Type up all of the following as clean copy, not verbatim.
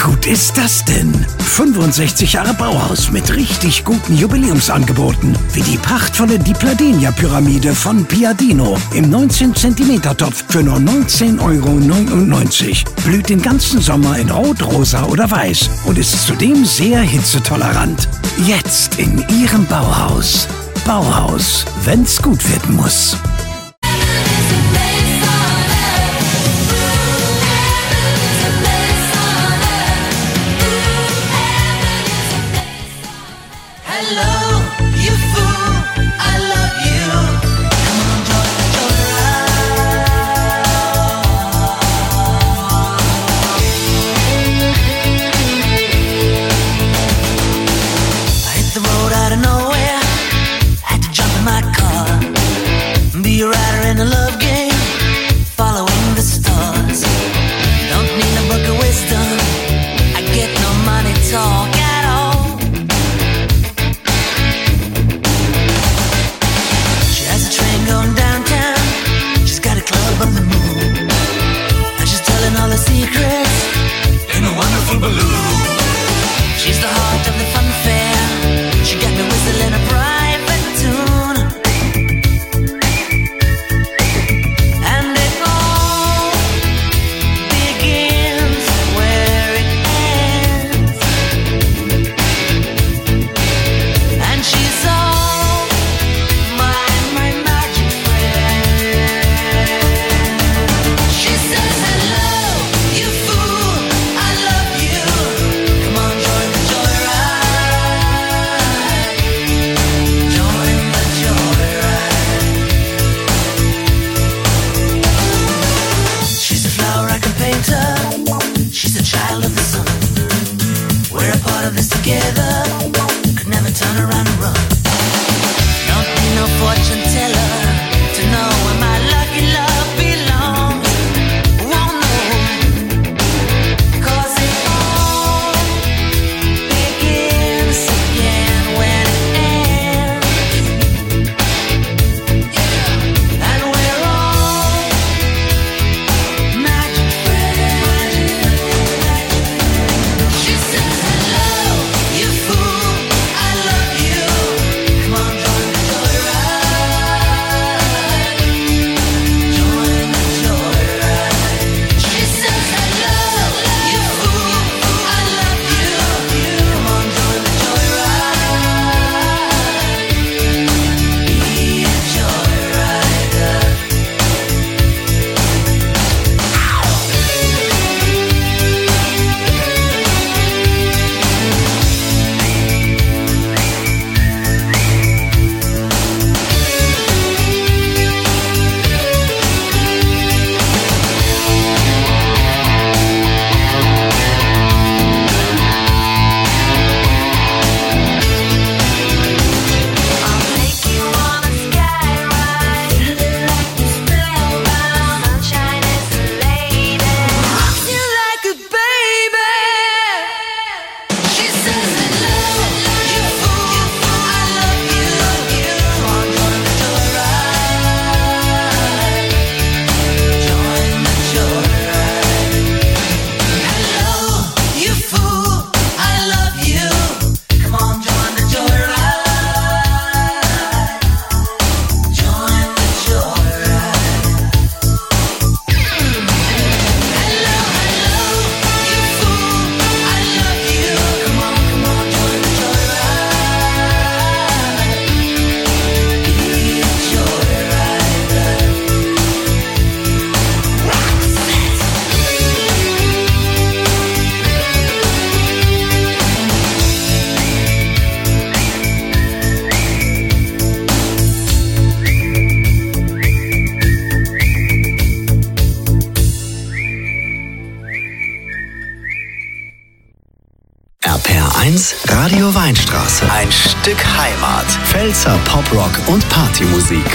gut ist das denn? 65 Jahre Bauhaus mit richtig guten Jubiläumsangeboten, wie die prachtvolle Di Pladenia-Pyramide von Piadino im 19 cm Topf für nur 19,99 €. Blüht den ganzen Sommer in Rot, Rosa oder Weiß und ist zudem sehr hitzetolerant. Jetzt in Ihrem Bauhaus. Bauhaus, wenn's gut werden muss. Radio Weinstraße. Ein Stück Heimat. Pfälzer Poprock und Partymusik.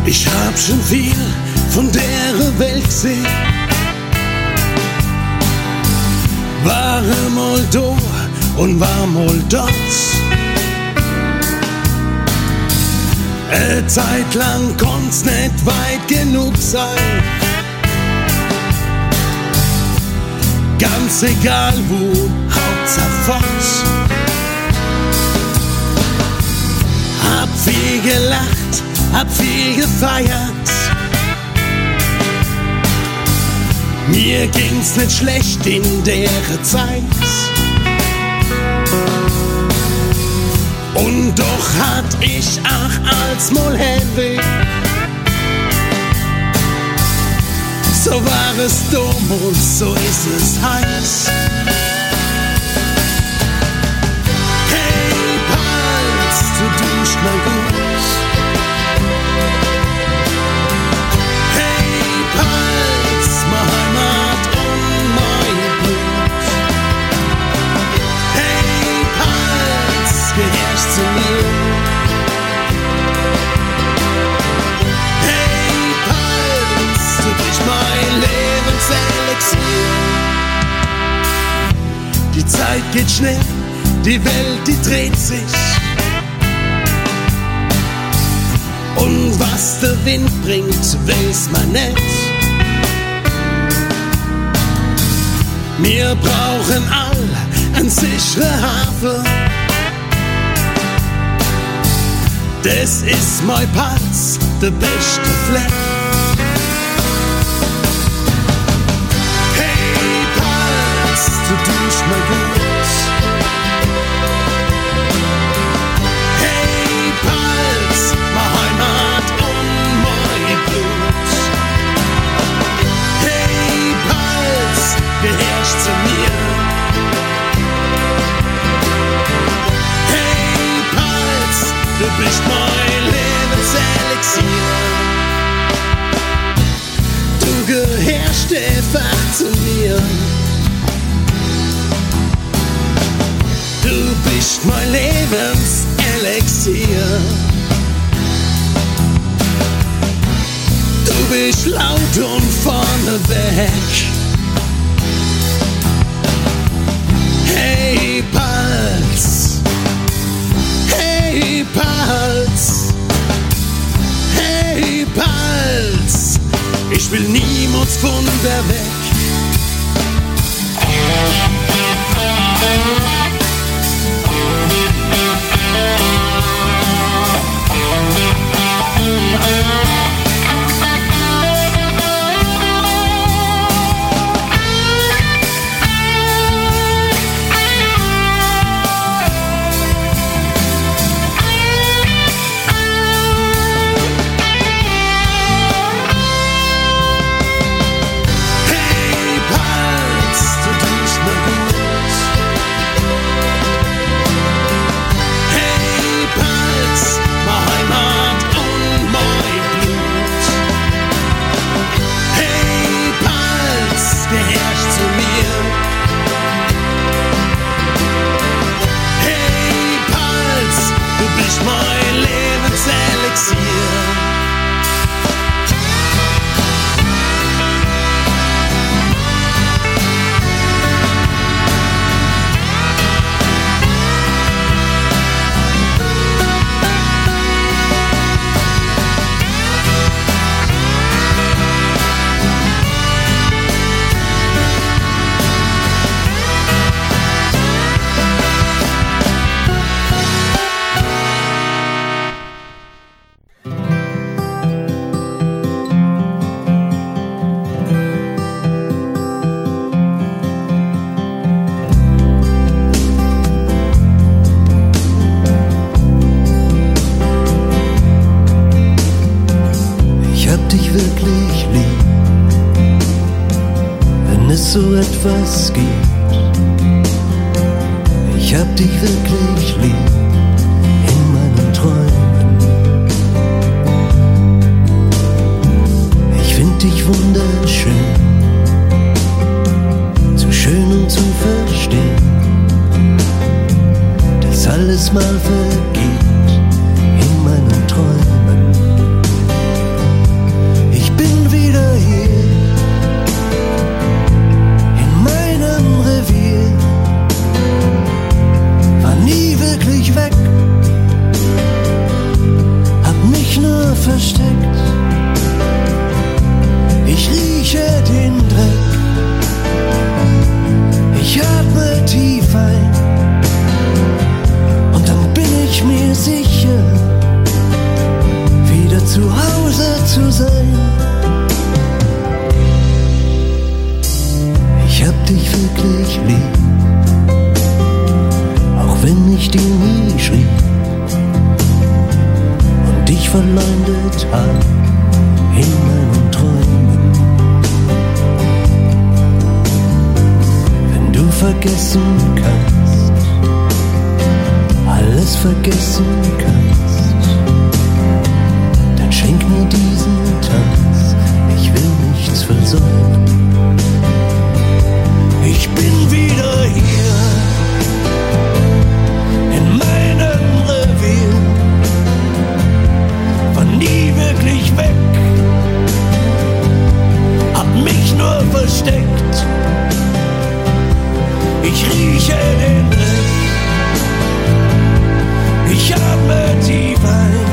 Ich hab schon viel von der Welt gesehen. War mal da und war mal dort. Eine Zeit lang konnt's nicht weit genug sein. Ganz egal wo, Hauptsache fort. Hab viel gelacht, hab viel gefeiert. Mir ging's nicht schlecht in der Zeit. Und doch hat ich auch als mal Heimweh. So war es damals, so ist es heiß. Hey Pals, du tust mir gut. Hey Pals, meine Heimat und mein Blut. Hey Pals, gehörst zu mir. Die Zeit geht schnell, die Welt, die dreht sich. Und was der Wind bringt, weiß man nicht. Wir brauchen all einen sicheren Hafen. Das ist mein Pals, der beste Fleck. Du tust mir gut. Hey Pals, meine Heimat und mein Blut. Hey Pals, gehörst zu mir. Hey Pals, du bist mein Lebenselixier. Du gehörst einfach zu mir. Du bist mein Lebenselixier. Du bist laut und vorne weg. Hey Pals, hey Pals, hey Pals, ich will niemals von der weg. So etwas gibt. Ich hab dich wirklich lieb in meinen Träumen. Ich find dich wunderschön, zu schön um zu verstehen, dass alles mal vergeht in meinen Träumen. versteckt. Ich rieche den Dreck. Ich atme tief ein. Und dann bin ich mir sicher, wieder zu Hause zu sein. Ich hab dich wirklich lieb, auch wenn ich dir nie schrieb und dich verleumdet hab in meinen Träumen. Wenn du vergessen kannst, alles vergessen kannst, dann schenk mir diesen Tanz, ich will nichts versäumen. Ich bin wieder hier in meinem Revier, war nie wirklich weg, hab mich nur versteckt. Ich rieche den Dreck, ich atme tief ein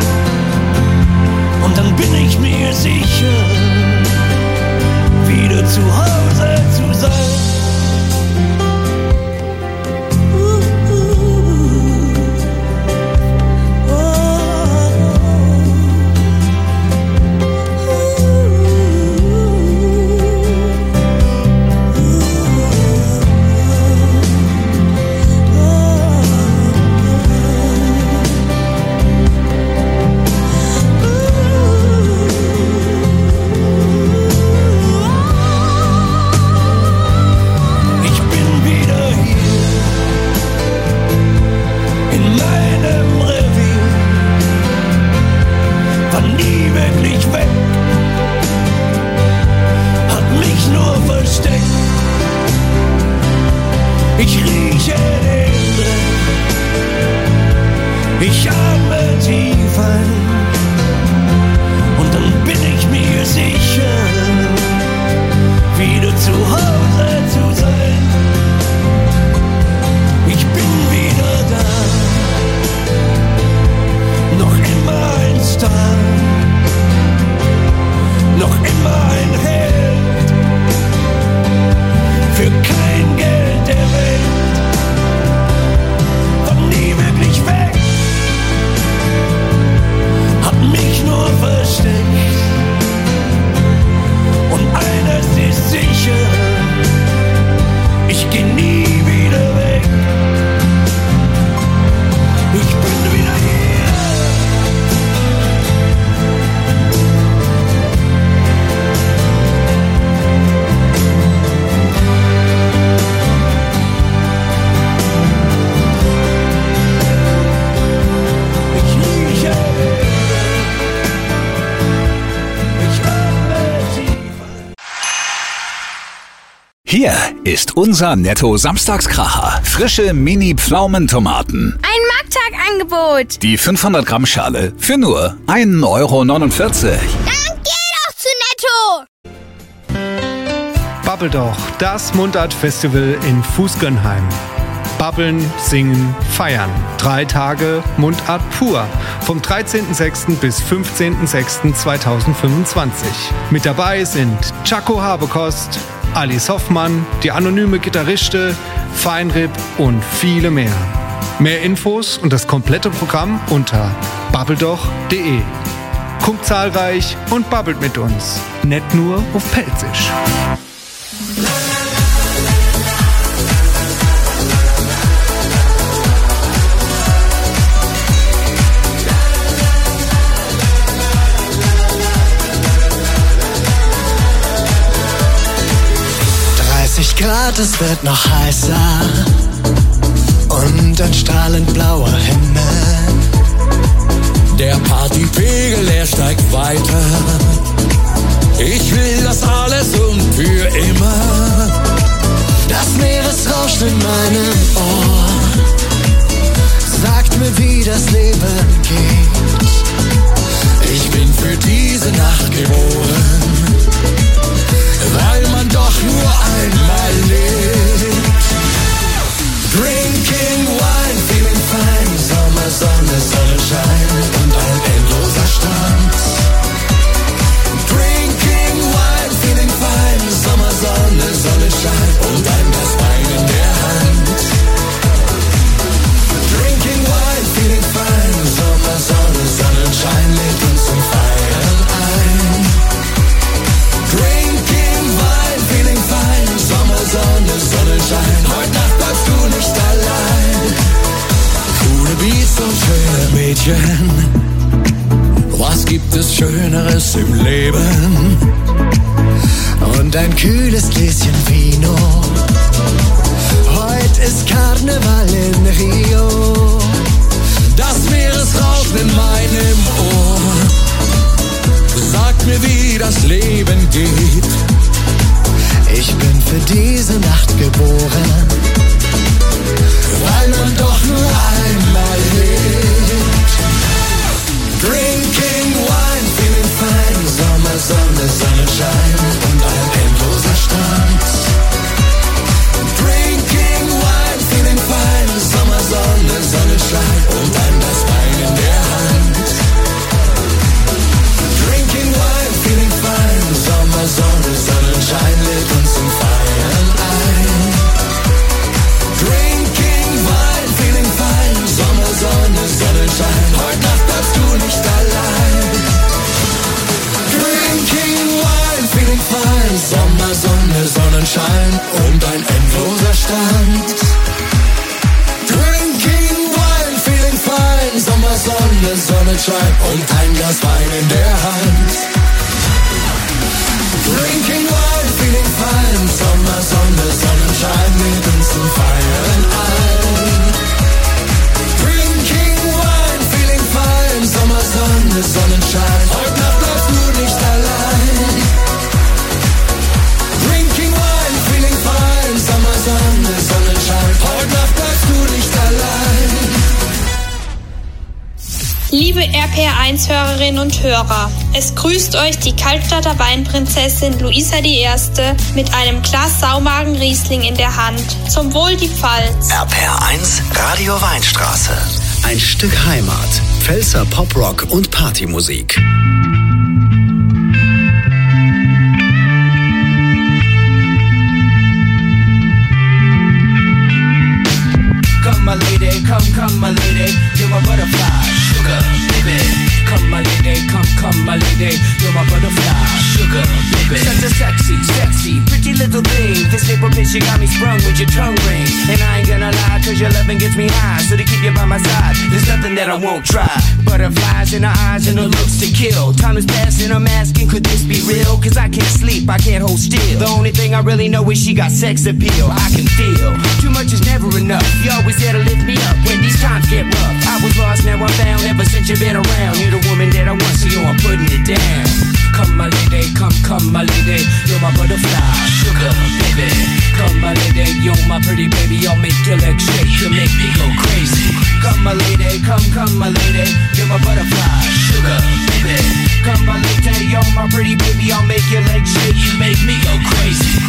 und dann bin ich mir sicher, wieder zu Hause zu sein. Hier ist unser Netto-Samstagskracher. Frische Mini-Pflaumentomaten. Ein Markttagangebot. Die 500 Gramm Schale für nur 1,49 €. Dann geh doch zu Netto. Babbel doch, das Mundart-Festival in Fußgönheim. Babbeln, singen, feiern. 3 Tage Mundart pur. Vom 13.06. bis 15.06.2025. Mit dabei sind Chaco Habekost, Alice Hoffmann, die anonyme Gitarriste, Feinripp und viele mehr. Mehr Infos und das komplette Programm unter babbeldoch.de. Kommt zahlreich und babbelt mit uns. Nicht nur auf Pelzisch. Grad, es wird noch heißer und ein strahlend blauer Himmel. Der Partypegel, er steigt weiter. Ich will das alles und für immer. Das Meeresrauschen in meinem Ohr sagt mir, wie das Leben geht. Ich bin für diese Nacht geboren, weil man doch nur einmal lebt. Drinking wine, feeling fine, Sommersonne, Sonnenschein und ein endloser Strand. Mädchen, was gibt es Schöneres im Leben? Und ein kühles Gläschen Vino. Heute ist Karneval in Rio. Das Meeresrauschen in meinem Ohr sagt mir, wie das Leben geht. Ich bin für diese Nacht geboren, weil man doch nur einmal lebt. Drinking wine, feeling fine, Sommer, Sonne, Sonnenschein und ein endloser Strand. Drinking wine, feeling fine, Sommer, Sonne, Sonnenschein und ein Glas Wein in der Hand. Drinking wine, feeling fine, Sommer, Sonne, Sonnenschein, lädt uns zum Feiern ein. Drinking wine, feeling fine, Sommer, Sonne, Sonnenschein, heute Nacht bleibst du nicht allein. Drinking wine, feeling fine, Sommer, Sonne, Sonnenschein und ein endloser Strand. Drinking wine, feeling fine, Sommer, Sonne, Sonnenschein und ein Glas Wein in der Hand. Drinking wine, feeling fine, Sommer, Sonne, Sonnenschein, lädt uns zum Feiern ein. Drinking wine, feeling fine, Sommer, Sonne, Sonnenschein, heute Nacht bleibst du nicht allein. Drinking wine, feeling fine, Sommer, Sonne, Sonnenschein, heute Nacht bleibst du nicht allein. Liebe RPR1-Hörerinnen und Hörer, es grüßt euch die Kaltstadter Weinprinzessin Luisa I. mit einem Glas Saumagen-Riesling in der Hand. Zum Wohl die Pfalz. RPR1 Radio Weinstraße. Ein Stück Heimat. Pfälzer Poprock und Partymusik. Come my lady, come my lady, you're my butterfly, sugar, baby. Come my lady, come my lady, you're my butterfly, sugar, baby. Such a sexy, pretty little thing. This April bitch, you got me sprung with your tongue ring. And I ain't gonna lie, cause your loving gets me high. So to keep you by my side, there's nothing that I won't try. Butterflies in her eyes and her looks to kill. Time is passing, I'm asking, could this be real? Cause I can't sleep, I can't hold still. The only thing I really know is she got sex appeal. I can feel, too much is never enough. You always there to lift me up when these times get rough. I was lost, now I'm found, ever since you've been around. You're the woman that I want, so yo, I'm putting it down. Come my lady, come my lady, you're my butterfly, sugar, baby. Come my lady, you're my pretty baby, I'll make your legs shake, you make me go crazy. Come my lady, come my lady, you're my butterfly, sugar, baby. Come my lady, you're my pretty baby, I'll make your legs shake, you make me go crazy.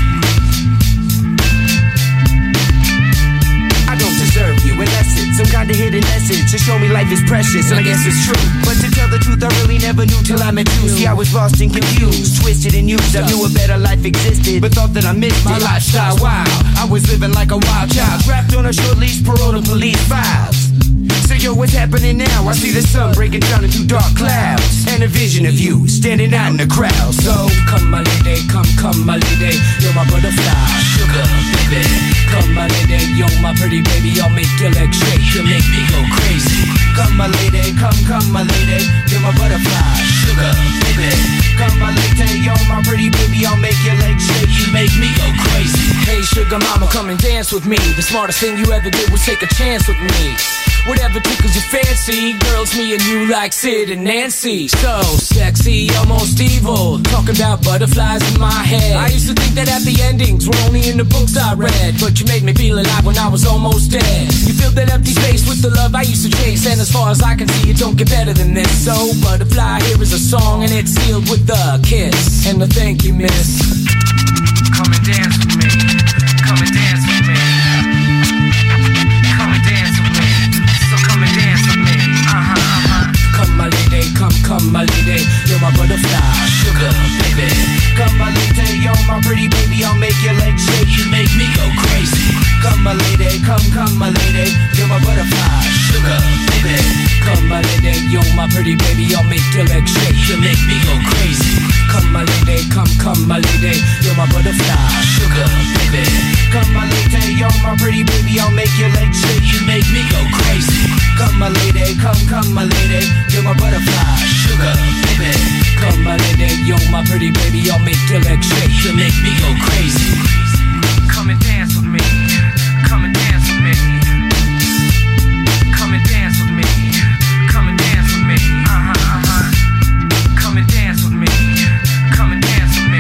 I don't deserve you unless it's some kind of hidden message to show me life is precious, and I guess it's true. But to tell the truth, I really never knew till I met you. See, I was lost and confused, twisted and used. I knew a better life existed, but thought that I missed my lifestyle wild. I was living like a wild child, trapped on a short leash, parole to police files. So yo, what's happening now? I see the sun breaking down into dark clouds, and a vision of you standing out in the crowd. So come my lady, come my lady, you're my butterfly, sugar, baby. Come my lady, you're my pretty baby, I'll make your legs shake, you make me go crazy. Come my lady, come my lady, you're my butterfly, sugar, baby. Come my lady, you're my pretty baby, I'll make your legs shake, you make me go crazy. Hey sugar mama, come and dance with me. The smartest thing you ever did was take a chance with me. Whatever tickles your fancy, girls, me and you like Sid and Nancy. So sexy, almost evil, talking about butterflies in my head. I used to think that happy endings were only in the books I read, but you made me feel alive when I was almost dead. You filled that empty space with the love I used to chase, and as far as I can see, it don't get better than this. So butterfly, here is a song, and it's sealed with a kiss and a thank you, miss. Come and dance with me, come and dance with me, come and dance with me. Come and dance with me, Come my lady, come my lady, you're my butterfly, sugar, baby. Come my lady, you're my pretty baby, I'll make your legs shake, you make me go crazy. Come my lady, come my lady, you're my butterfly, sugar, baby. Come my lady, you're my pretty baby, I'll make your legs shake, you make me go crazy. Come my lady, come my lady, you're my butterfly, sugar, baby. Come my lady, you're my pretty baby, I'll make your legs shake, you make me go crazy. Come my lady, come my lady, you're my butterfly, sugar baby. Come my lady, you're my pretty baby, I'll make your legs shake to make me go crazy. Come and dance with me, come and dance with me. Come and dance with me, come and dance with me. Come and dance with me, come and dance with me.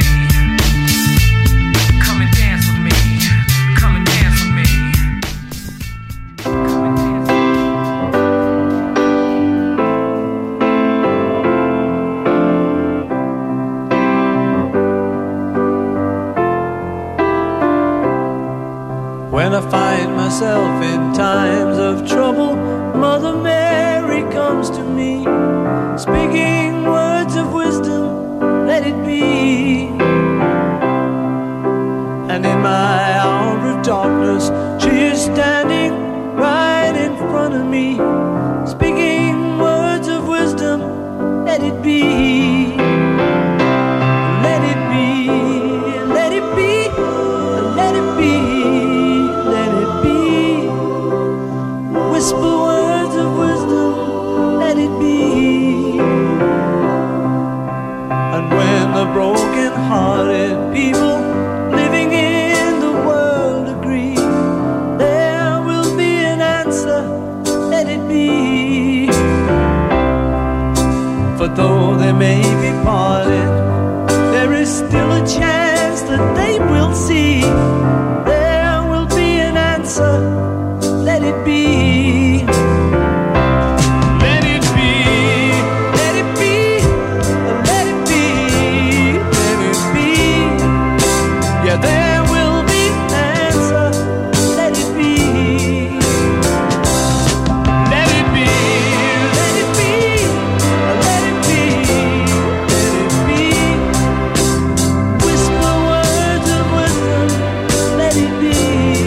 Come and dance with me, come and dance with me. Come and dance. When I find myself in times of trouble, Mother Mary comes to me, speaking words of wisdom, let it be. And in my hour of darkness, she is standing right in front of me, speaking words of wisdom, let it be. Let it be, let it be, let it be. Whisper words of wisdom, let it be. And when the broken-hearted people living in the world agree, there will be an answer, let it be. For though they may be parted, there is still a chance that they will see. There will be an answer, let it be. Let it be, let it be, let it be, let it be. Yeah, there will be an answer, let it be. Let it be, let it be, let it be, let it be. Whisper words of wisdom, let it be.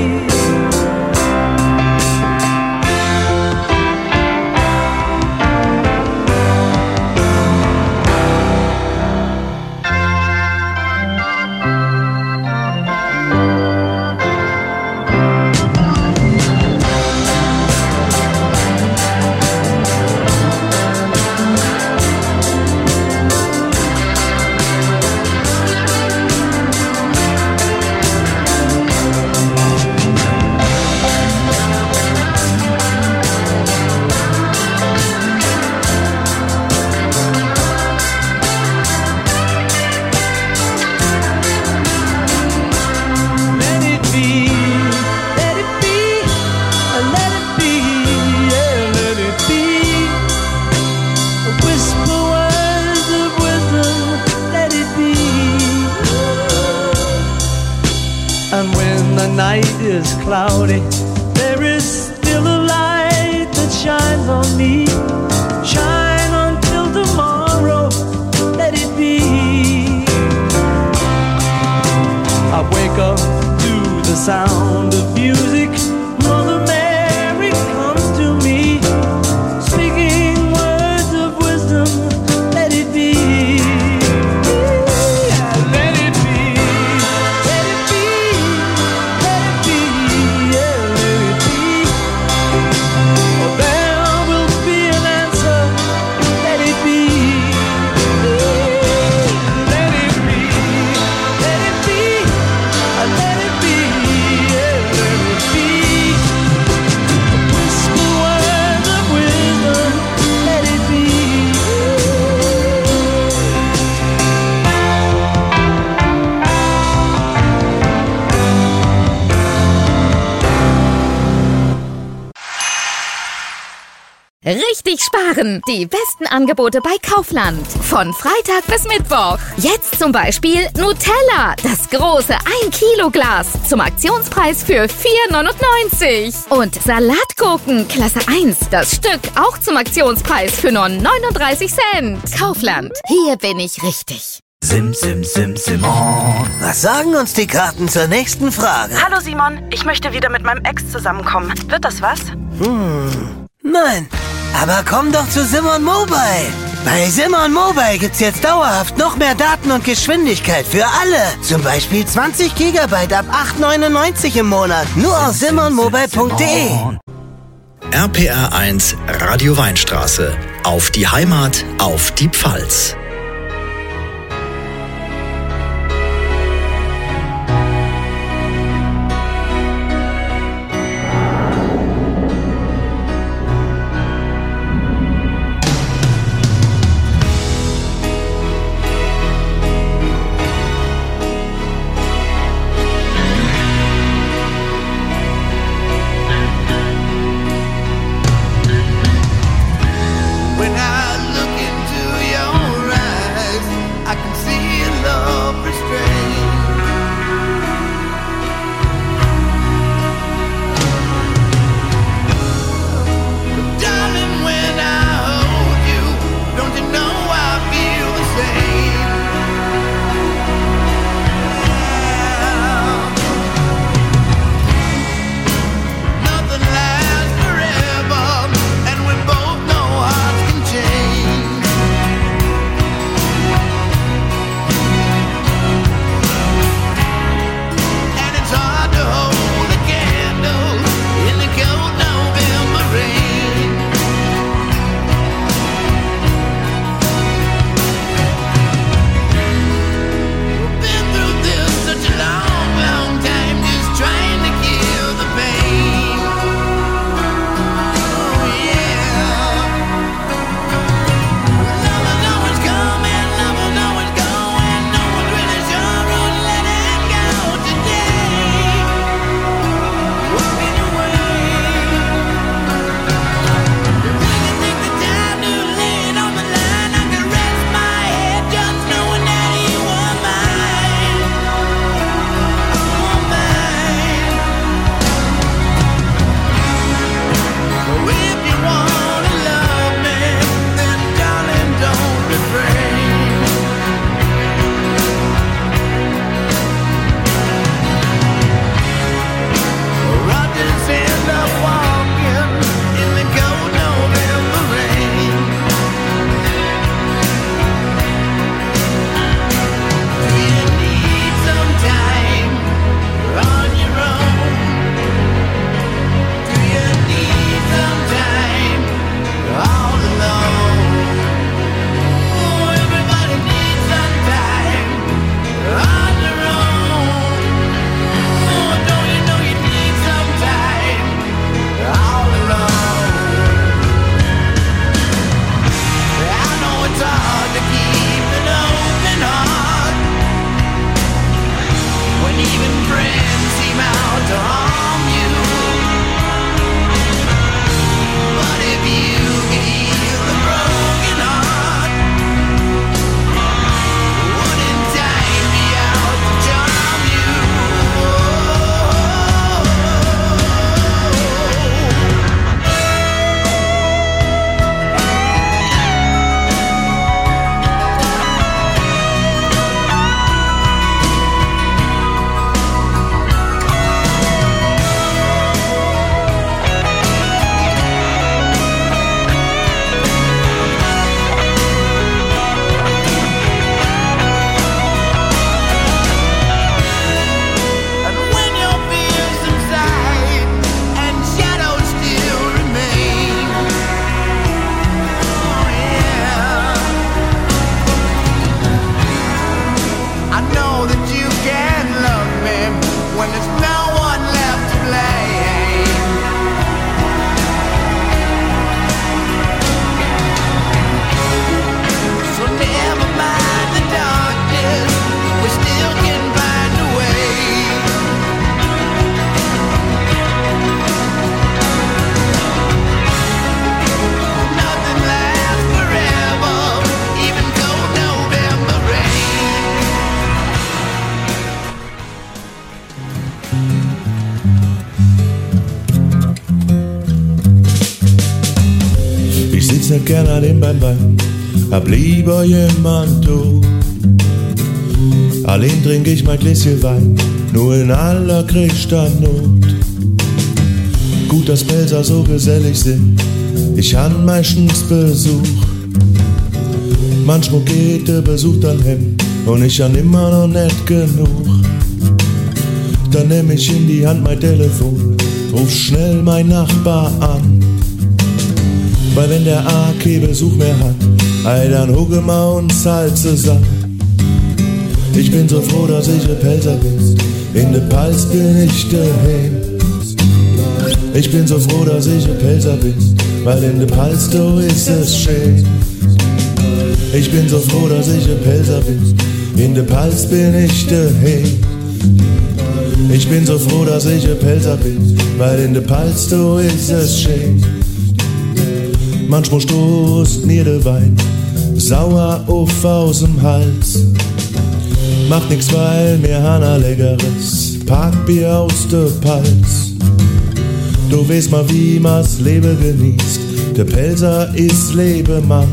Is cloudy, there is still a light that shines on me. Shine until tomorrow, let it be. I wake up to the sound of music. Mother Mary comes to me, speaking words of wisdom, let it be. Richtig sparen! Die besten Angebote bei Kaufland. Von Freitag bis Mittwoch. Jetzt zum Beispiel Nutella. Das große 1-Kilo-Glas. Zum Aktionspreis für 4,99. Und Salatgurken Klasse 1. Das Stück auch zum Aktionspreis für nur 39 Cent. Kaufland. Hier bin ich richtig. Sim, sim, sim, Simon. Was sagen uns die Karten zur nächsten Frage? Hallo Simon, ich möchte wieder mit meinem Ex zusammenkommen. Wird das was? Nein, aber komm doch zu Simon Mobile. Bei Simon Mobile gibt's jetzt dauerhaft noch mehr Daten und Geschwindigkeit für alle. Zum Beispiel 20 GB ab 8,99 im Monat. Nur auf simonmobile.de. RPR1 Radio Weinstraße. Auf die Heimat, auf die Pfalz. sitz nicht gern an dem Bein, hab lieber jemand du. Allein trink ich mein Gläschen Wein, nur in allergrößter Not. Gut, dass Pelzer so gesellig sind, ich han meistens Besuch. Manchmal geht der Besuch dann hin und ich han immer noch nicht genug. Dann nehm ich in die Hand mein Telefon, ruf schnell mein Nachbar an. Weil wenn der AK Besuch mehr hat, ey, dann hucken wir uns halt zusammen. Ich bin so froh, dass ich ein Pelzer bin, in der Palz bin ich daheim. Ich bin so froh, dass ich ein Pelzer bin, weil in der Palz da ist es schön. Ich bin so froh, dass ich ein Pelzer bin, in der Palz bin ich daheim. Ich bin so froh, dass ich ein Pelzer bin, weil in der Palz da ist es schön. Manchmal stoßt mir der Wein sauer auf aus'm Hals. Macht nix, weil mir Hanna leckeres Parkbier aus der Palz. Du weißt mal, wie man's Leben genießt, der Pelzer ist Lebemann.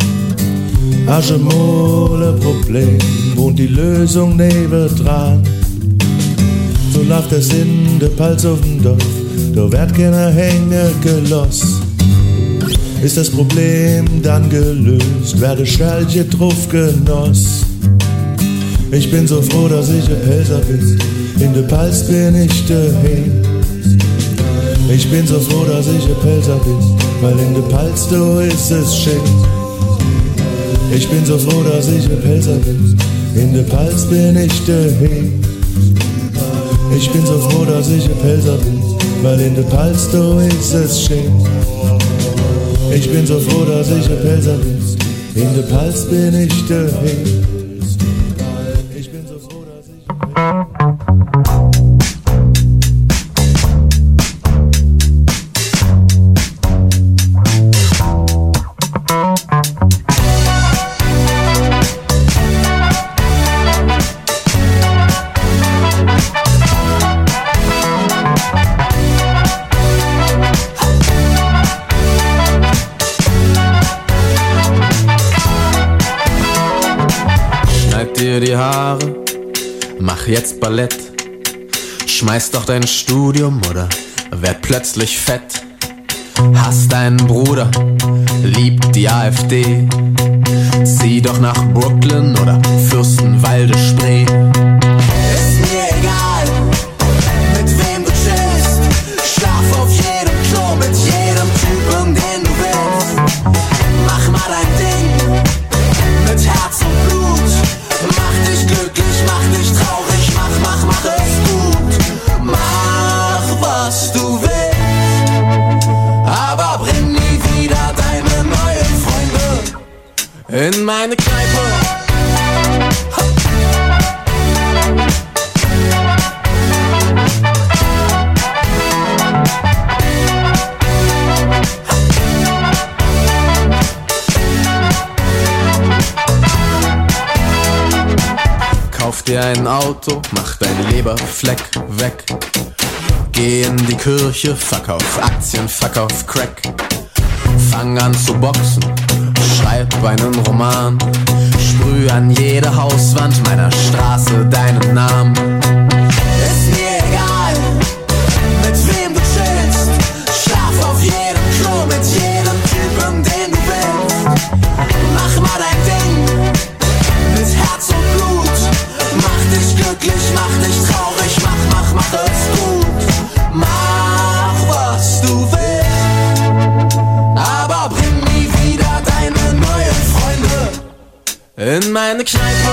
Aschemole Problem, wohnt die Lösung nebendran. So läuft es in der Palz auf dem Dorf, da wird keiner hängen gelost. Ist das Problem dann gelöst, werde Schälche drauf genoss. Ich bin so froh, dass ich ein Pelzer bin, in der Palz bin ich daheim. Ich bin so froh, dass ich ein Pelzer bin, weil in der Palz da ist es schön. Ich bin so froh, dass ich ein Pelzer bin, in der Palz bin ich daheim. Ich bin so froh, dass ich ein Pelzer bin, weil in der Palz da ist es schön. Ich bin so froh, dass ich ein Pelzer bin, in der Palz bin ich daheim. Ich bin so froh, dass ich die Haare, mach jetzt Ballett. Schmeiß doch dein Studium oder werd plötzlich fett. Hast einen Bruder, liebt die AfD. Zieh doch nach Brooklyn oder Fürstenwalde Spree. Ist mir egal, mit wem du chillst. Schlaf auf jedem Klo mit jedem Typen, den du willst. Mach mal dein Ding mit Herz und Blut. Mach dich glücklich, mach dich traurig, mach es gut. Mach, was du willst, aber bring nie wieder deine neuen Freunde in meine Kneipe. Kauf dir ein Auto, mach dein Leberfleck weg. Geh in die Kirche, verkauf Aktien, verkauf Crack. Fang an zu boxen, schreib einen Roman. Sprüh an jede Hauswand meiner Straße deinen Namen. Ist mir egal, mit wem du chillst. Schlaf auf jedem Klo mit jedem Typen, den du willst. Mach mal dein Ding mit Herz und Blut. Mach dich glücklich, mach dich traurig, mach es gut. Mach, was du willst, aber bring nie wieder deine neuen Freunde in meine Kneipe.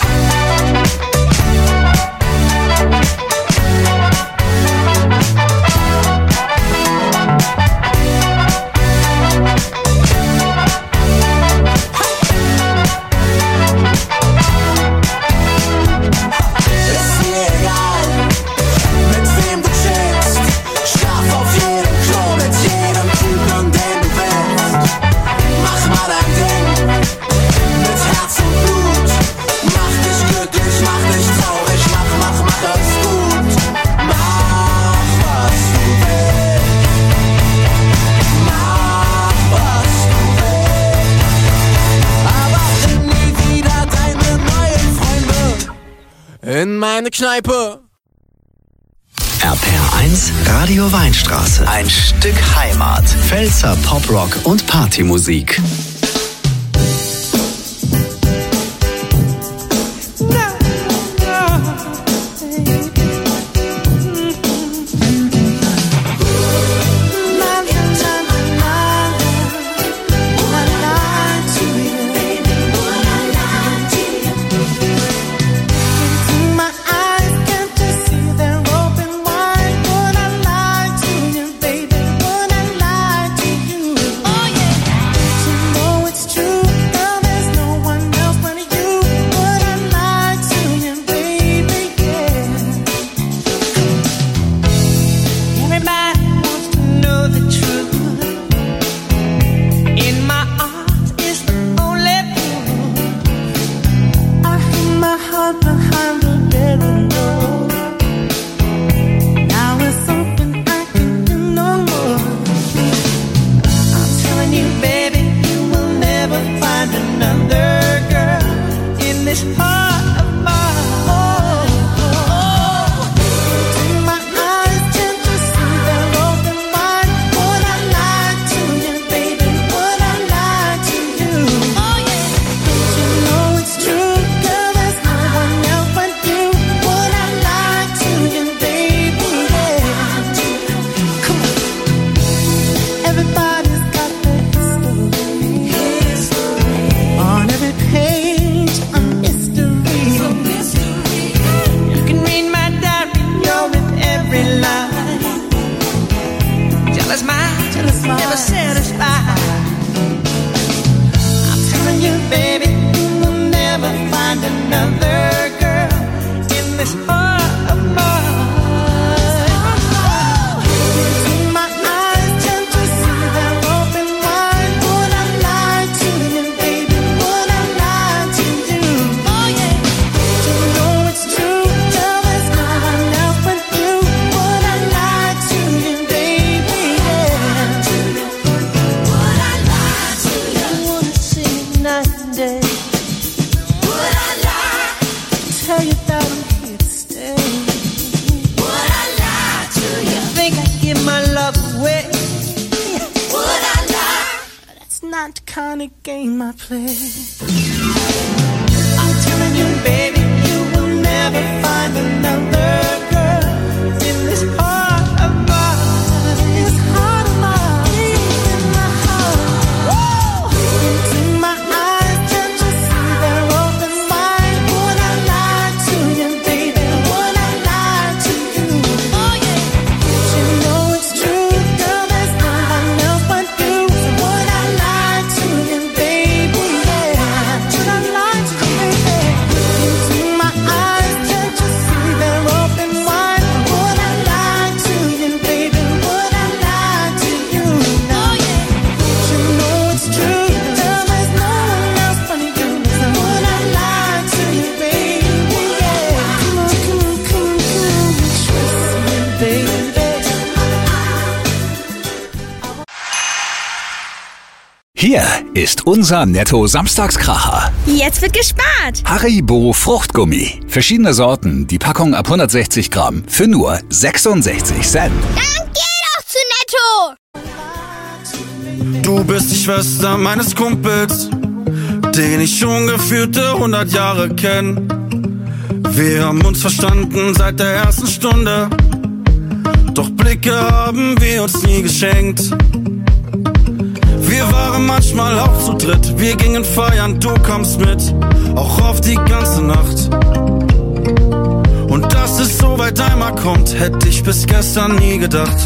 In meine Kneipe. RPR1 Radio Weinstraße. Ein Stück Heimat. Pfälzer Poprock und Partymusik. heart of mine. My eyes tend to see their open wide. Would I lie to you, baby? Would I lie to you? Oh yeah. Don't you know it's true, girl? There's no one else but you. Would I lie to you, baby? Yeah. Come on. Everybody's got their history. On every page, a mystery. You can read my diary, you're in every line. Jealous mind, never satisfied. I'm telling you, baby, you will never find another girl in this heart of mine. My eyes tend to see their open wide. Would I lie to you, baby? Would I lie to you? Oh yeah. You know it's true, girl. There's no one else but you. Would I lie to you, baby? Yeah. Would I lie to you? I wanna see you night and day. Would I lie? Tell you that I'm here to stay. Would I lie to you? Think I'd give my love away? Would I lie? That's not the kind of game I play. I'm telling you, baby, you will never find another girl in this heart of mine. This heart of mine, in my heart. Into my eyes, tend to see their open wide. Would I lie to you, baby? Would I lie to you? Oh yeah. You know it's true, girl. There's no one else but you. Would I lie to you, baby? Yeah. Would I lie to you, baby? Into my eyes, tend to see their open wide. Would I lie to you, baby? Would I lie to you? Oh yeah. You know it's true, girl. There's no one else but you. Would I lie to you, baby? Yeah. Come on, come on, come on, come on. Trust me, baby. Hier ist unser Netto-Samstagskracher. Jetzt wird gespart. Haribo Fruchtgummi. Verschiedene Sorten, die Packung ab 160 Gramm für nur 66 Cent. Dann geh doch zu Netto. Du bist die Schwester meines Kumpels, den ich schon gefühlte 100 Jahre kenn. Wir haben uns verstanden seit der ersten Stunde, doch Blicke haben wir uns nie geschenkt. Wir waren manchmal auch zu dritt, wir gingen feiern, du kommst mit, auch auf die ganze Nacht. Und dass es so weit einmal kommt, hätte ich bis gestern nie gedacht.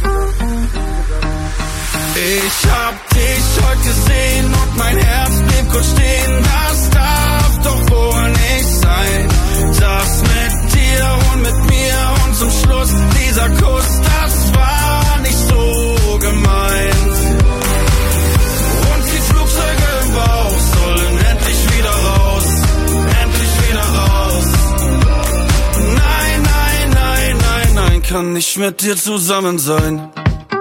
Ich hab dich heute gesehen und mein Herz blieb kurz stehen. Das darf doch wohl nicht sein. Das mit dir und mit mir und zum Schluss dieser Kuss, das war nicht so gemeint. Und die Flugzeuge im Bauch sollen endlich wieder raus, endlich wieder raus. Nein, nein, nein, nein, nein, kann nicht mit dir zusammen sein.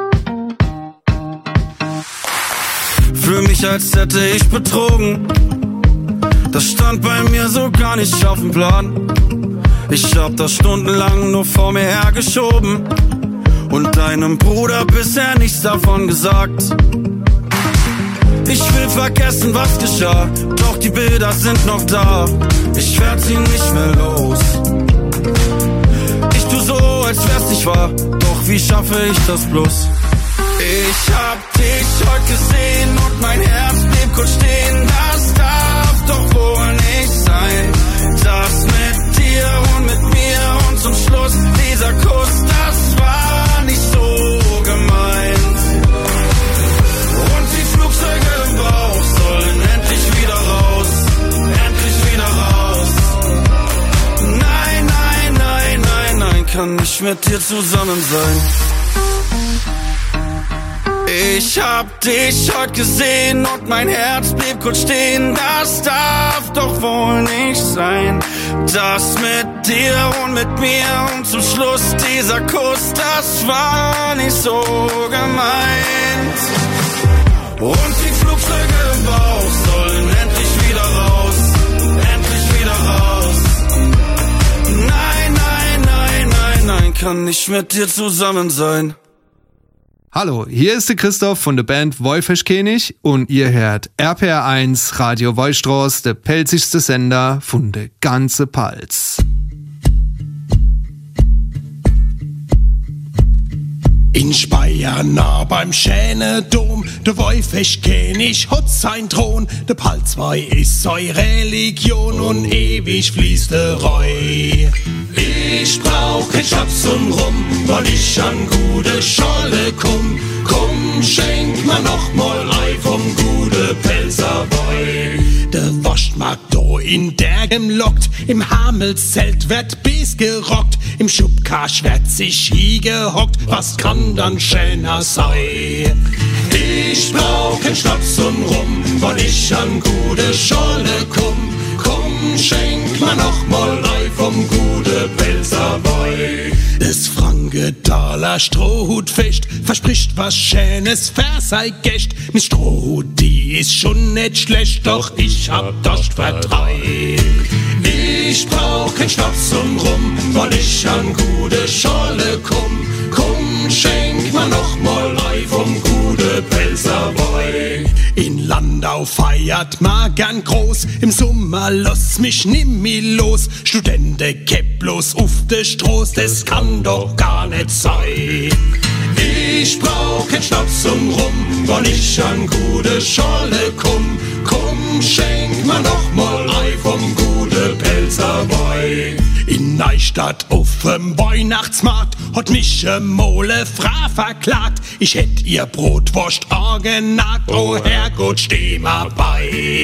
Fühl mich, als hätte ich betrogen. Das stand bei mir so gar nicht auf dem Plan. Ich hab das stundenlang nur vor mir hergeschoben und deinem Bruder bisher nichts davon gesagt. Ich will vergessen, was geschah, doch die Bilder sind noch da. Ich werd sie nicht mehr los. Ich tu so, als wär's nicht wahr, doch wie schaffe ich das bloß? Ich hab dich heute gesehen und mein Herz blieb kurz stehen. Das darf doch wohl nicht sein. Das mit dir und mit mir und zum Schluss dieser Kuss, das war nicht so gemeint. Und die Flugzeuge im Bauch sollen endlich wieder raus, endlich wieder raus. Nein, nein, nein, nein, nein, kann nicht mit dir zusammen sein. Ich hab dich heute gesehen und mein Herz blieb kurz stehen. Das darf doch wohl nicht sein. Das mit dir und mit mir und zum Schluss dieser Kuss, das war nicht so gemeint. Und die Flugzeuge im Bauch sollen endlich wieder raus, endlich wieder kann nicht mit dir zusammen sein. Hallo, hier ist der Christoph von der Band Wolfischkönig und ihr hört RPR1 Radio Wollstraß, der pelzigste Sender von der ganze Palz. In Speyer nah beim Schänedom, der Wolfischkönig hat sein Thron, der Palzwei ist sei Religion und ewig fließt der Reu. Ich brauch kein Schnaps und Rum, weil ich an gute Scholle komm. Komm, schenk mir noch mal Ei vom gute Pelzerboy. Der Waschmarkt da in Dergem lockt, im Hamelszelt wird bis gerockt, im Schubkasch wird sich hingehockt, was kann dann schöner sein? Ich brauch kein Schnaps und Rum, weil ich an gute Scholle komm. Komm, schenk mir noch mal Ei vom gute Pelzerboy. Das Frankenthaler Strohhutfest verspricht was Schönes für sei Gäst. Mit Strohhut, die ist schon nicht schlecht, doch ich hab Dost vertreib. Ich brauch kein Schnaps und Rum, weil ich an gute Scholle komm. Komm, schenk mir noch mal Ei vom gute Pelzerboy. In Landau feiert man gern groß, im Sommer lass mich nimmi los. Studenten kepp bloß auf de Stroß, das kann doch gar nicht sein. Ich brauch kein Schnaps und Rum, weil ich an gute Scholle komm. Komm, schenk mir noch mal Ei vom gute Pelzerboy. In Neustadt auf'm Weihnachtsmarkt hat mich Mole Frau verklagt. Ich hätt ihr Brotwurst angenagt, oh Herrgott, steh mal bei.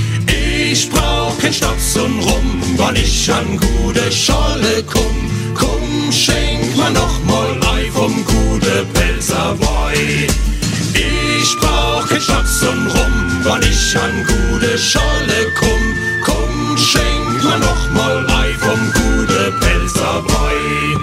Ich brauch kein Schnaps und Rum, weil ich an gute Scholle komm. Komm, schenk mir noch mal Ei vom gute Pelzerboy. Ich brauch kein Schnaps und Rum, weil ich an gute Scholle komm. Komm, schenk mir noch mal Ei vom gute Pelzerboy.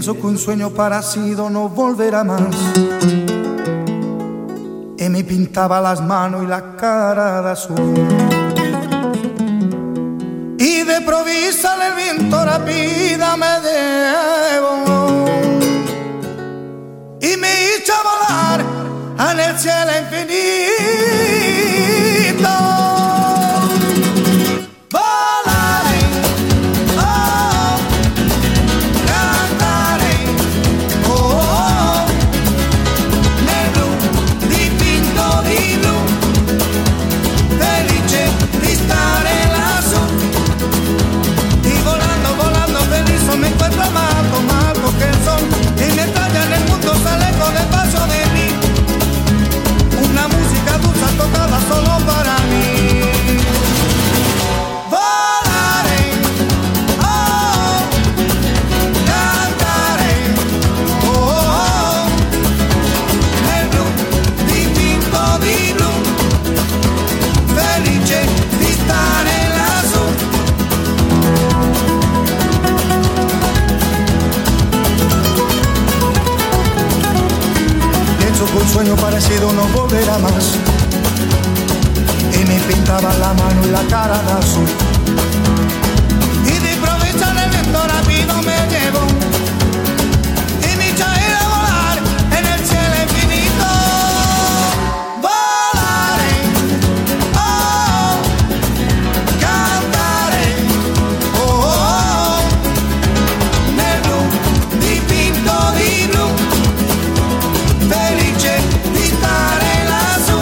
Pienso que un sueño parecido no volverá más. Y me pintaba las manos y la cara de azul. Y de provisa el viento rápida me llevó y me hizo volar en el cielo infinito. Volaré, oh, cantaré, oh, oh, nel blu dipinto di blu, felice di stare lassù. Y volando, volando feliz me encuentro más alto que el sol. Y mientras ya en el mundo sale con el paso de mí, una música dulce tocada solo para mí. Volaré, oh, cantaré, oh, oh, nel blu dipinto di blu, felice di stare lassù. Pienso que un sueño parecido no volverá más. Y me pintaba la mano y la cara de azul. Y de improviso el viento rápido me llevó y me hizo ir a volar en el cielo infinito. Volaré, oh, cantaré, oh, oh, nel blu dipinto di blu, felice di stare lassù.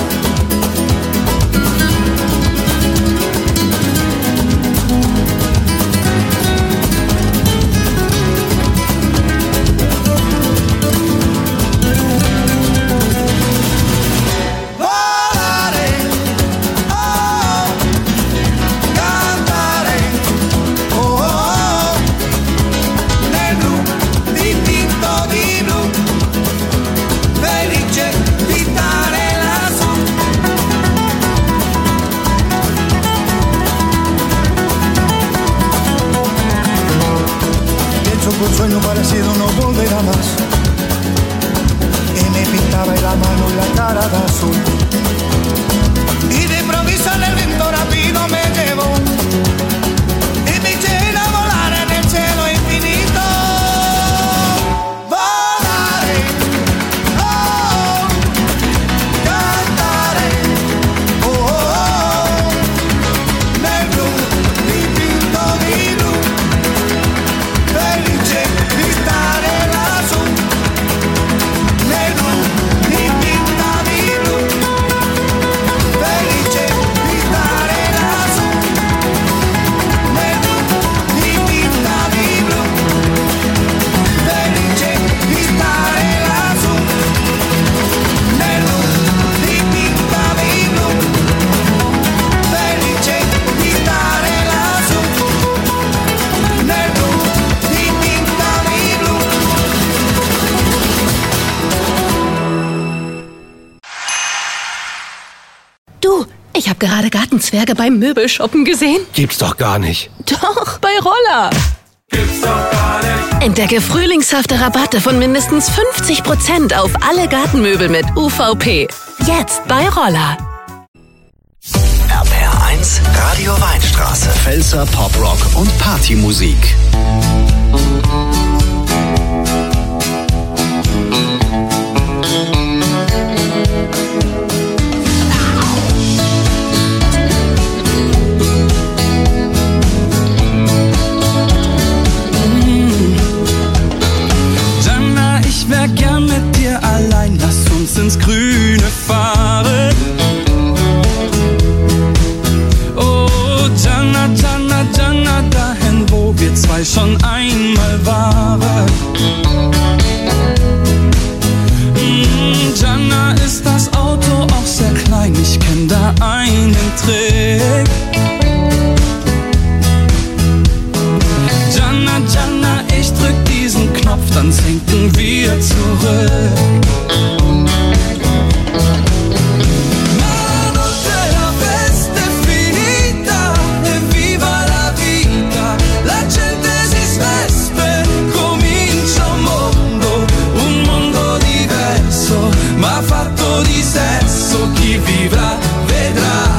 Volare, oh, cantare, oh, oh, nel blu dipinto di blu, felice di stare lassù. Pienso que un sueño parecido no volverá más. Y me pintaba la mano y la cara de azul. Y de improviso el viento rápido me llevó y me hizo ir a volar en el cielo infinito. Volaré, oh, cantaré, oh, oh, nel blu dipinto di blu, felice di stare lassù. Nel blu dipinto di blu, felice di stare lassù. Nel blu dipinto di blu, felice di stare lassù. Nel blu dipinto di blu, felice di stare lassù. Nel blu dipinto di blu. Du, ich habe gerade Gartenzwerge beim Möbelshoppen gesehen. Gibt's doch gar nicht. Doch, bei Roller. Gibt's doch gar nicht. Entdecke frühlingshafte Rabatte von mindestens 50% auf alle Gartenmöbel mit UVP. Jetzt bei Roller. RPR1 Radio Weinstraße. Pfälzer Poprock und Partymusik. Jana, ich wär gern mit dir allein, lass uns ins Grüne fahren. Oh, Jana, Jana, Jana, dahin, wo wir zwei schon einmal waren. Jana, ist das Auto auch sehr klein, ich kenn da einen Trick. Jana, Jana, ich drück diesen Knopf, dann sinken wir zurück. La gente si sveste, comincia amore. ma fatto di sesso, chi vivrà vedrà.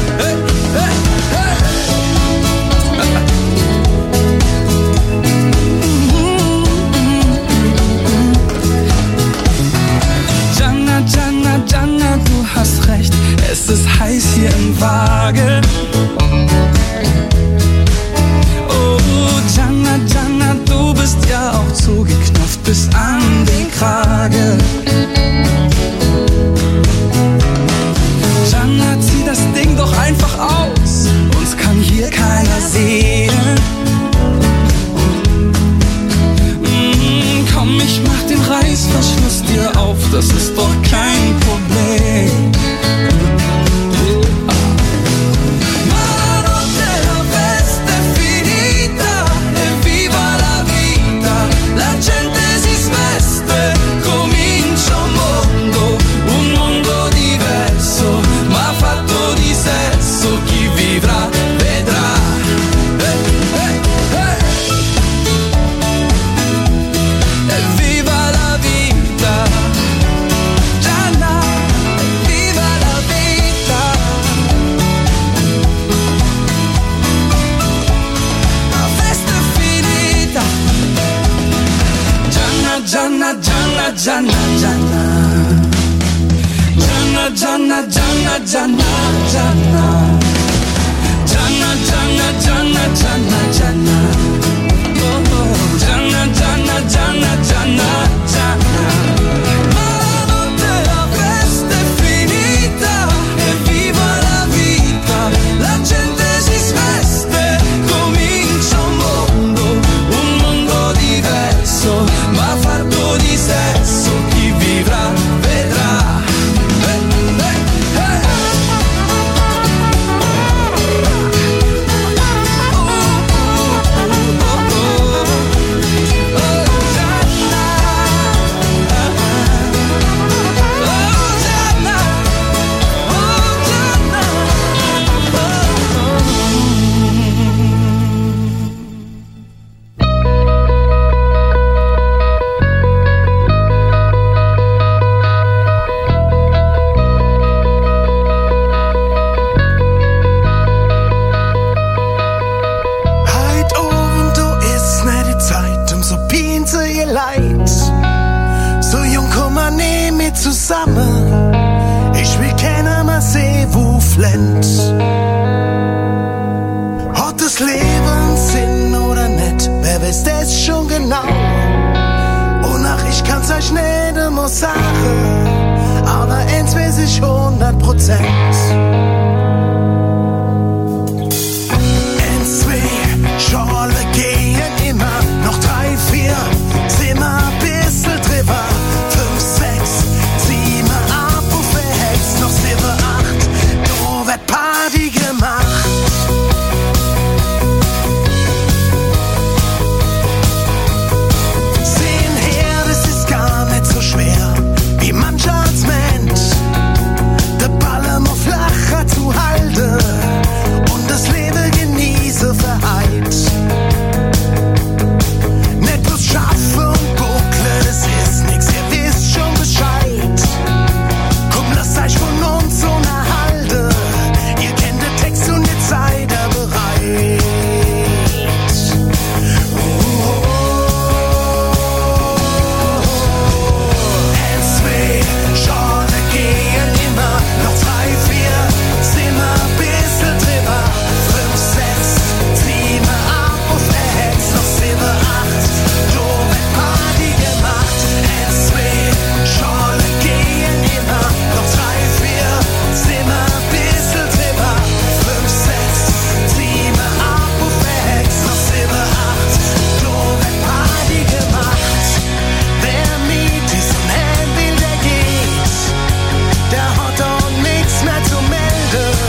Gianna, Gianna, Gianna, du hast recht, es ist heiß hier im Wagen. Oh, Gianna, Gianna, du bist ja auch zugeknöpft bis an den Kragen. Gianna, zieh das Ding doch einfach aus, uns kann hier keiner sehen. Komm, ich mach den Reißverschluss dir auf, das ist doch kein Problem. Gianna, Gianna, Gianna, Gianna, Gianna, Gianna, Gianna, Gianna, Gianna, Gianna, Gianna, Gianna, oh, Gianna, Gianna, Gianna, Gianna, Gianna. Ma la notte la festa è finita e viva la vita, la gente si sveste, comincia un mondo diverso, ma fatto di sesso, chi vivrà vedrà. Zusammen, ich will keiner mehr sehen, wo flennt. Hat das Leben Sinn oder nicht, wer weiß das schon genau. Und ach, ich kann's euch nicht immer sagen, aber eins weiß ich 100%. Eins, zwei, Schorle gehen immer, noch 3, 4, sind wir ein bisschen drüber. 5, 6, 7, ab und verhext, noch 7, 8, da wird Party gemacht. Sehen her, das ist gar nicht so schwer, wie mancher als meint. Der Ball immer flacher zu halten und das Leben genieße verheit. Nicht bloß schaffen und buckle, das ist nix, ihr wisst schon Bescheid. Komm, lasst euch von uns unterhalten, ihr kennt den Text und ihr seid da bereit. Eins, zwei, Schorle gehen immer, noch 3, 4, sind wir ein bisschen drüber. 5, 6, 7, ab und verhext, noch 7, 8, da wird Party gemacht. 1, 2, Schorle gehen immer, noch 3, 4, sind wir ein bisschen drüber. 5, 6, 7, ab und verhext, noch 7, 8, da wird Party gemacht. Wer mit diesem Hand will, der geht, der hat auch nichts mehr zu melden.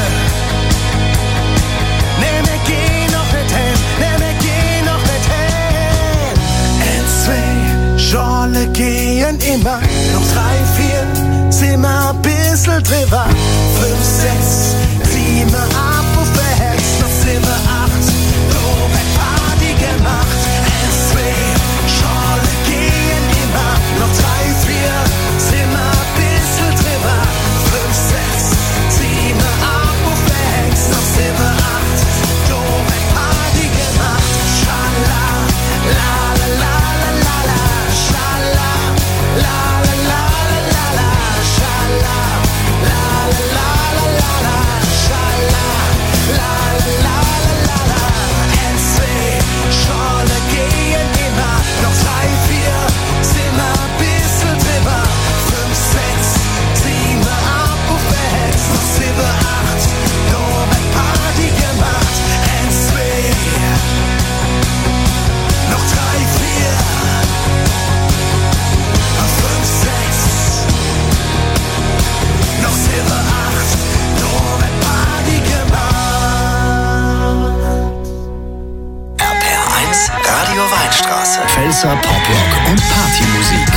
Nee, wir gehen noch nicht hin, nee, wir gehen noch nicht hin. 1, 2, Schorle gehen immer, noch 3, 4, sind wir ein bisschen drüber. 5, 6, 7, ab und verhext, noch 7, 8, da wird Party gemacht. 1, 2, Schorle gehen immer, noch 3, 4, sind wir ein bisschen Pfälzer Poprock und Partymusik.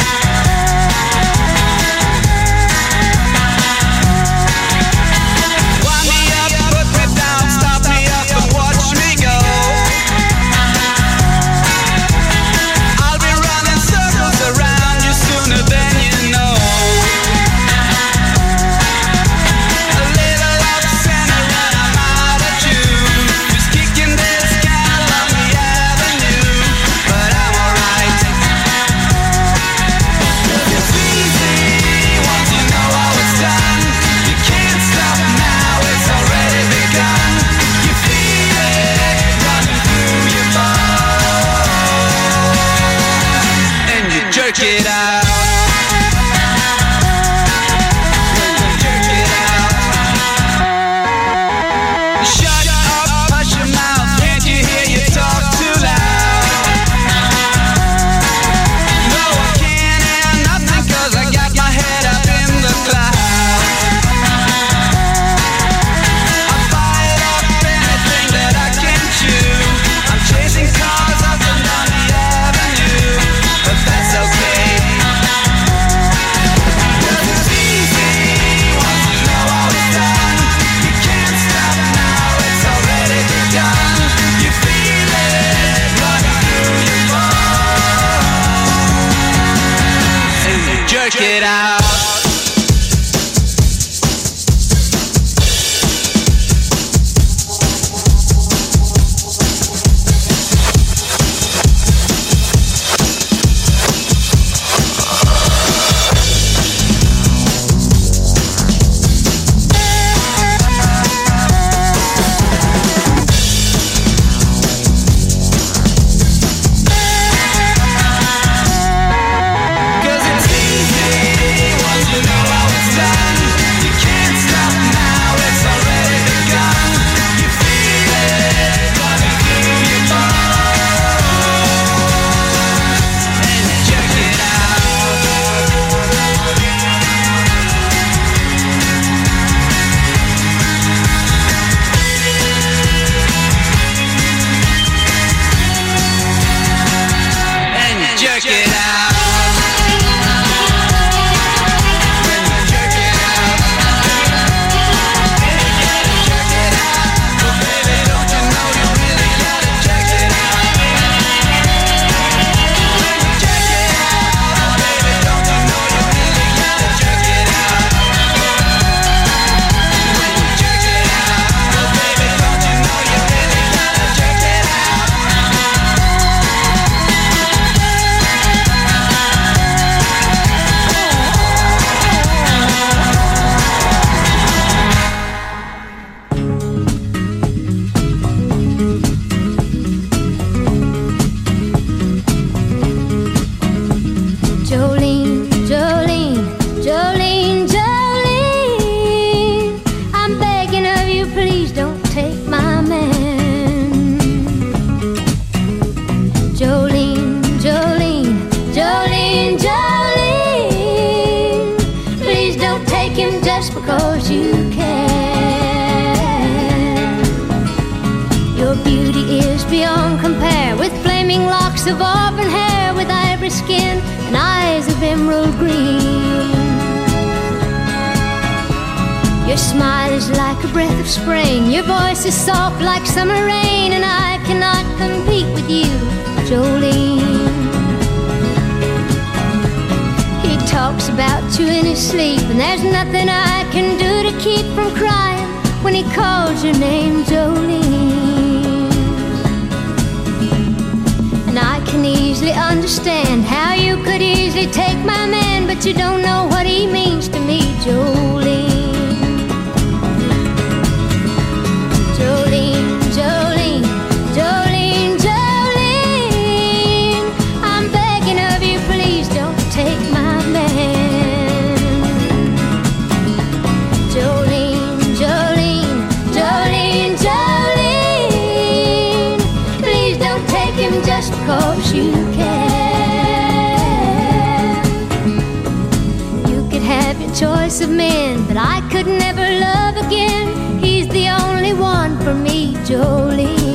Of auburn hair with ivory skin and eyes of emerald green. Your smile is like a breath of spring. Your voice is soft like summer rain, and I cannot compete with you, Jolene. He talks about you in his sleep, and there's nothing I can do to keep from crying when he calls your name, Jolene. And I can easily understand how you could easily take my man, but you don't know what he means to me, Jolene. Jolene, Jolene, Jolene, Jolene, I'm begging of you, please don't take my man. Jolene, Jolene, Jolene, Jolene, please don't take him just because you can. You could have your choice of men, but I could never love again. He's the only one for me, Jolene.